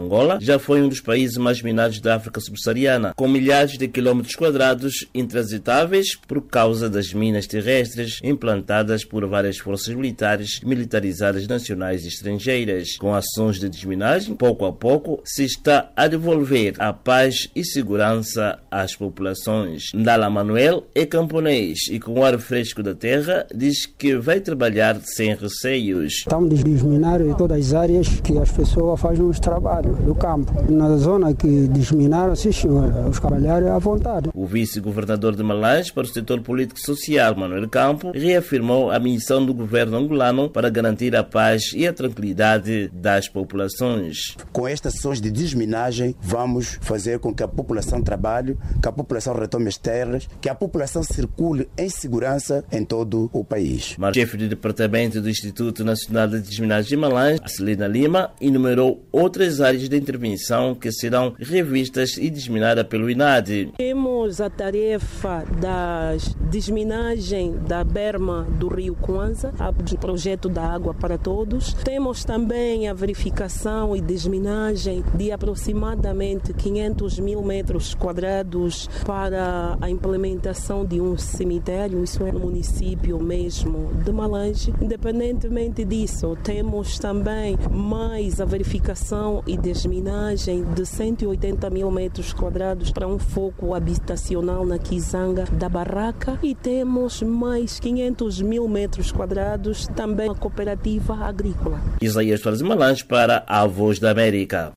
Angola já foi um dos países mais minados da África subsaariana, com milhares de quilómetros quadrados intransitáveis por causa das minas terrestres implantadas por várias forças militares e militarizadas nacionais e estrangeiras. Com ações de desminagem, pouco a pouco se está a devolver a paz e segurança às populações. Ndala Manuel é camponês e, com o ar fresco da terra, diz que vai trabalhar sem receios. Estamos a desminar em todas as áreas que as pessoas fazem os trabalhos do campo. Na zona que desminaram, sim senhora, os trabalhar à vontade. O vice-governador de Malange para o setor político e social, Manuel Campo, reafirmou a missão do governo angolano para garantir a paz e a tranquilidade das populações. Com estas ações de desminagem, vamos fazer com que a população trabalhe, que a população retome as terras, que a população circule em segurança em todo o país. Mas o chefe de departamento do Instituto Nacional de Desminagem de Malange, Celina Lima, enumerou outras áreas de intervenção que serão revistas e desminadas pelo INAD. Temos a tarefa da desminagem da berma do rio Kwanza, o projeto da água para todos. Temos também a verificação e desminagem de aproximadamente 500 mil metros quadrados para a implementação de um cemitério, isso é no município mesmo de Malange. Independentemente disso, temos também mais a verificação e desminagem de 180 mil metros quadrados para um foco habitacional na Kizanga da Barraca e temos mais 500 mil metros quadrados também na cooperativa agrícola. Isaías Soares Malange para a Voz da América.